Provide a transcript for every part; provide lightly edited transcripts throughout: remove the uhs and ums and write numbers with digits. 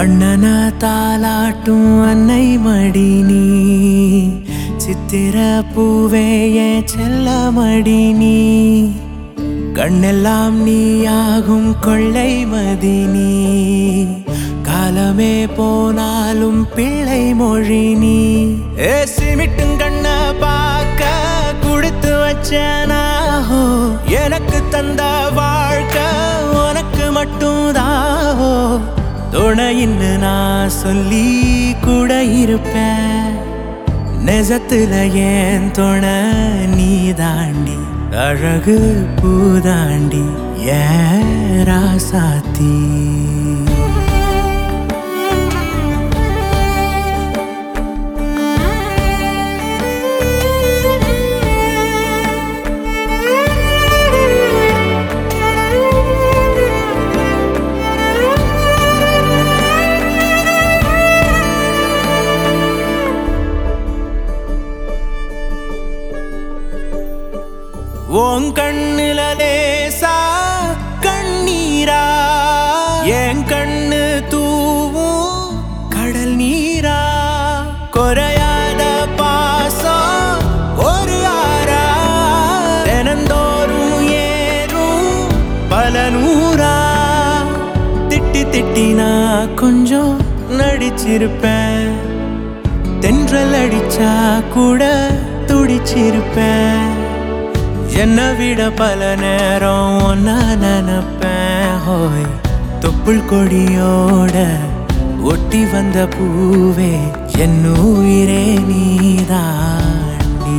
அண்ணன தாலாட்டும் அன்னை மடி நீ சித்திர பூவே என் செல்ல மடி நீ கண்ணெல்லாம் நீயாகும் கொள்ளை மதி நீ காலமே போனாலும் பிள்ளை மொழி நீ சிமிட்டும் கண்ண பார்க்க குடுத்து வச்சனாஹோ எனக்கு தந்த வாழ்க்கை உனக்கு மட்டும் தாஹோ துணையின்னு நான் சொல்லி கூட இருப்பேன் நெசத்துல ஏன் துணை நீ தாண்டி அழகு பூதாண்டி ஏன் ராசாத்தி உன் கண்ணுல லேசா கண்ணீரா என் கண்ணு தூவும் கடல் நீரா குறையாத பாசம் ஒரு ஆறா தினந்தோறும் ஏறும் பல நூறா திட்டி திட்டி நான் கொஞ்சம் நடிச்சிருப்பேன் தென்றல் அடிச்சா கூட துடிச்சிருப்பேன் என்னை விட பல நேரம் ஒன்னா நினைப்பேன் ஹோய் தொப்புள் கொடியோட ஒட்டி வந்த பூவே என் உயிரே நீதாண்டி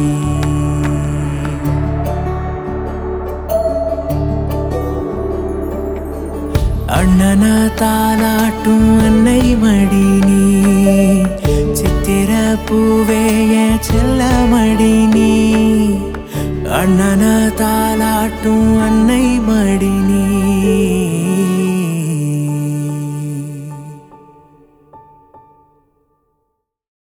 அண்ணன தாலாட்டும் அன்னை மடி நீ சித்திர பூவே என் செல்ல மடி நீ அண்ணன தாலாட்டும் அன்னை மடி நீ